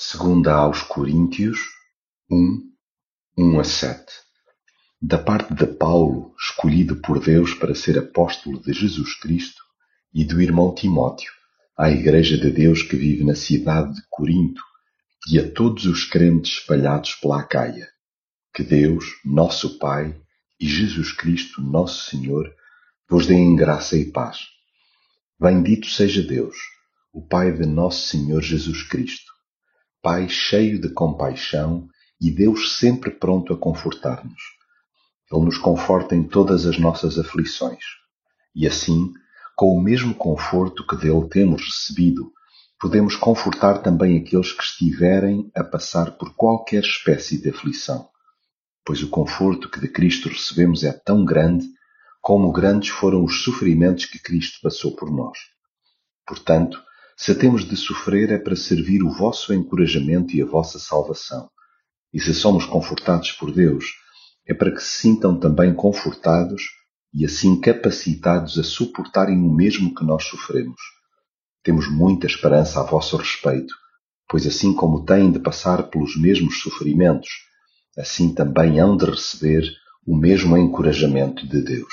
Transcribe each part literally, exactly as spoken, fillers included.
Segunda aos Coríntios, um, um a sete. Da parte de Paulo, escolhido por Deus para ser apóstolo de Jesus Cristo, e do irmão Timóteo, à Igreja de Deus que vive na cidade de Corinto, e a todos os crentes espalhados pela Acaia. Que Deus, nosso Pai, e Jesus Cristo, nosso Senhor, vos deem graça e paz. Bendito seja Deus, o Pai de nosso Senhor Jesus Cristo, Pai cheio de compaixão e Deus sempre pronto a confortar-nos. Ele nos conforta em todas as nossas aflições, e assim, com o mesmo conforto que dele temos recebido, podemos confortar também aqueles que estiverem a passar por qualquer espécie de aflição, pois o conforto que de Cristo recebemos é tão grande como grandes foram os sofrimentos que Cristo passou por nós. Portanto, se temos de sofrer é para servir o vosso encorajamento e a vossa salvação. E se somos confortados por Deus, é para que se sintam também confortados e assim capacitados a suportarem o mesmo que nós sofremos. Temos muita esperança a vosso respeito, pois assim como têm de passar pelos mesmos sofrimentos, assim também hão de receber o mesmo encorajamento de Deus.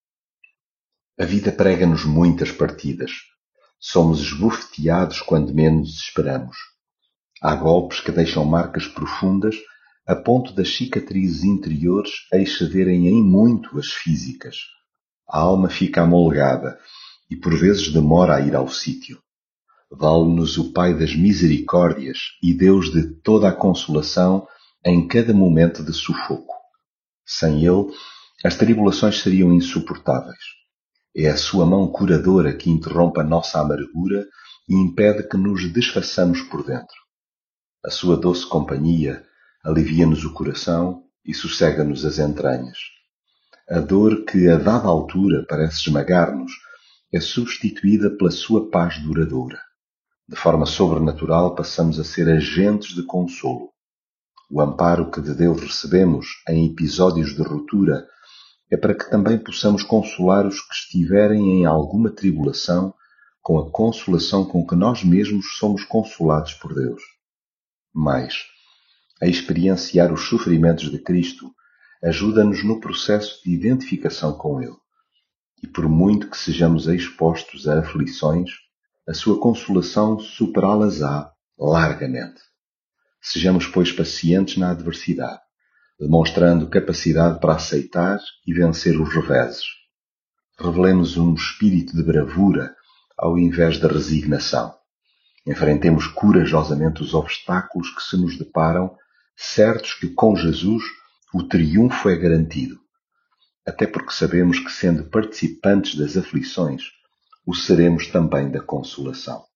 A vida prega-nos muitas partidas. Somos esbofeteados quando menos esperamos. Há golpes que deixam marcas profundas a ponto das cicatrizes interiores excederem em muito as físicas. A alma fica amolgada e por vezes demora a ir ao sítio. Vale-nos o Pai das misericórdias e Deus de toda a consolação em cada momento de sufoco. Sem Ele, as tribulações seriam insuportáveis. É a sua mão curadora que interrompe a nossa amargura e impede que nos desfaçamos por dentro. A sua doce companhia alivia-nos o coração e sossega-nos as entranhas. A dor que a dada altura parece esmagar-nos é substituída pela sua paz duradoura. De forma sobrenatural passamos a ser agentes de consolo. O amparo que de Deus recebemos em episódios de ruptura é para que também possamos consolar os que estiverem em alguma tribulação com a consolação com que nós mesmos somos consolados por Deus. Mas, a experienciar os sofrimentos de Cristo ajuda-nos no processo de identificação com Ele. E por muito que sejamos expostos a aflições, a sua consolação superá-las-á largamente. Sejamos, pois, pacientes na adversidade, demonstrando capacidade para aceitar e vencer os reveses. Revelemos um espírito de bravura ao invés de resignação. Enfrentemos corajosamente os obstáculos que se nos deparam, certos que com Jesus o triunfo é garantido. Até porque sabemos que, sendo participantes das aflições, o seremos também da consolação.